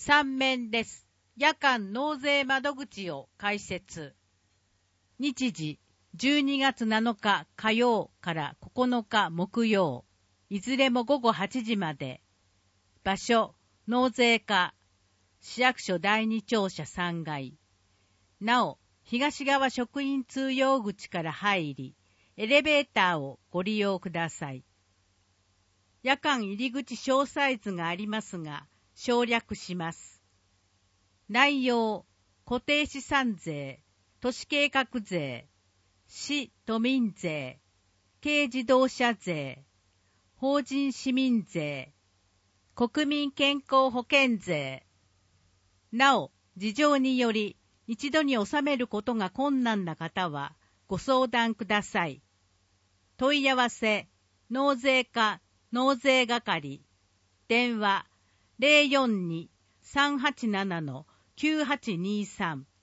3面です。夜間納税窓口を開設。日時、12月7日火曜から9日木曜、いずれも午後8時まで。場所、納税課、市役所第2庁舎3階。なお、東側職員通用口から入り、エレベーターをご利用ください。夜間入り口詳細図がありますが、省略します。内容、固定資産税、都市計画税、市都民税、軽自動車税、法人市民税、国民健康保険税。なお、事情により一度に納めることが困難な方はご相談ください。問い合わせ、納税課、納税係、電話 042-387-9823